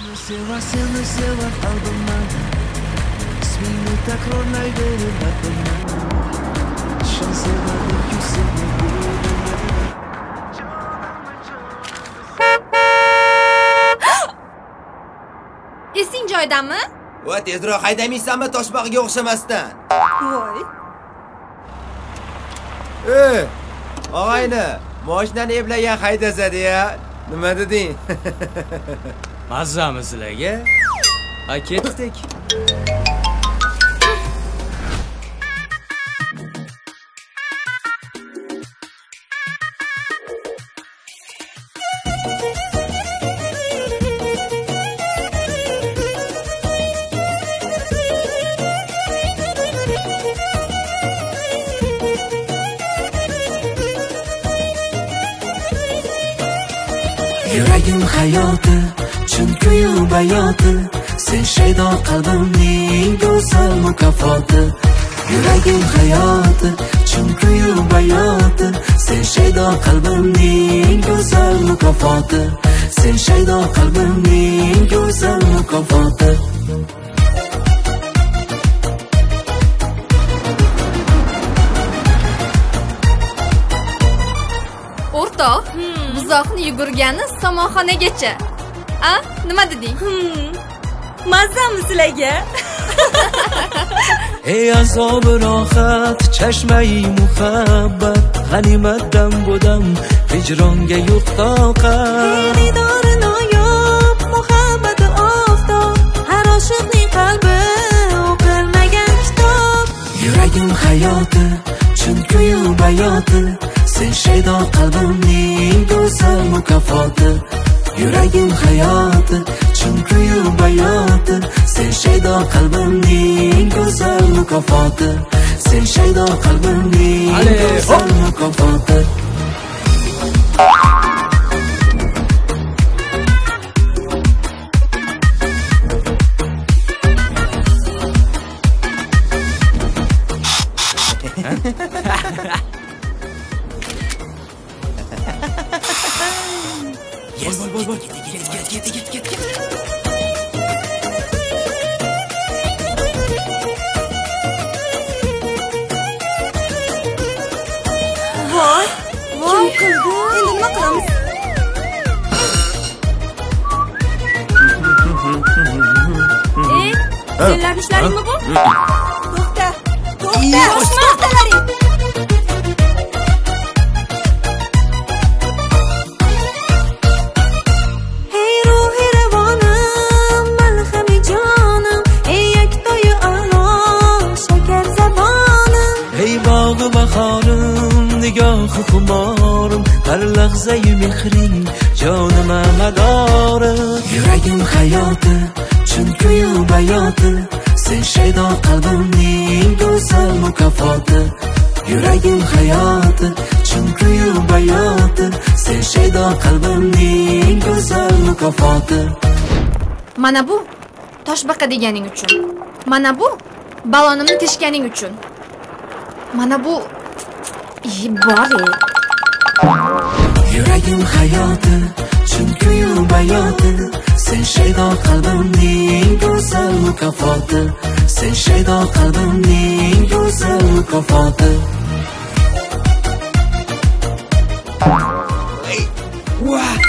Sevar seni sevar qalbimdan ismingni takrorlayver labimdan ishon sevardim-ku seni Esing joydami? Va tezroq haydamaysanmi toshbag'iga o'xshamasdan? Voy. Og'ayni, mashinani eblagan haydasa-ya. Nima deding? Mazami sizlarga? Ha, ketdik. Yuragim hayoti, chunki bayoti, sen shaydo qalbimning go'zal mukofoti. Yuragim hayoti, chunki bayoti, sen shaydo qalbimning go'zal mukofoti. Sen shaydo qalbimning go'zal mukofoti. O'rtoq, buzoqni yugurgani somonxonagacha. A, nima deding? Mazami sizlarga? Ey azob rohat, chashmai muhabbat, g'animatdan bo'dam, hijronga yo'q toqat. Didori noyob, muhabbati oftob, har oshiqning qalbi o'qilmagan kitob. Yuragim hayoti, chunki bayoti, sen shaydo qalbimning go'zal mukofoti. Yuragim hayoti, chunki bayoti, sen shaydo qalbimning go'zal mukofoti. Sen shaydo qalbimning go'zal mukofoti. Bol. Get. Voy, kim qildi? Endi nima qilamiz? Senlarning ishlaringmi bu? To'xta. To'xtalaring. Hey ruhi ravonim, malhami jonim, ey yaktoyi a'lo, shakar zabonim. Ey bog'i bahorim, nigohi xumorim, har lahzai mehring, jonim amadorim. Yuragim hayoti, chunki bayoti, sen shaydo qalbimning go'zal mukofoti. Yuragim hayoti, chunki bayoti, sen shaydo qalbimning go'zal mukofoti. Mana bu toshbaqa deganing uchun. Mana bu balonimni teshganing uchun. Mana bu bor. Yuragim hayoti, chunki bayoti, sen shaydo qalbimning go'zal mukofoti. Sen shaydo qalbimning go'zal mukofoti. Wow!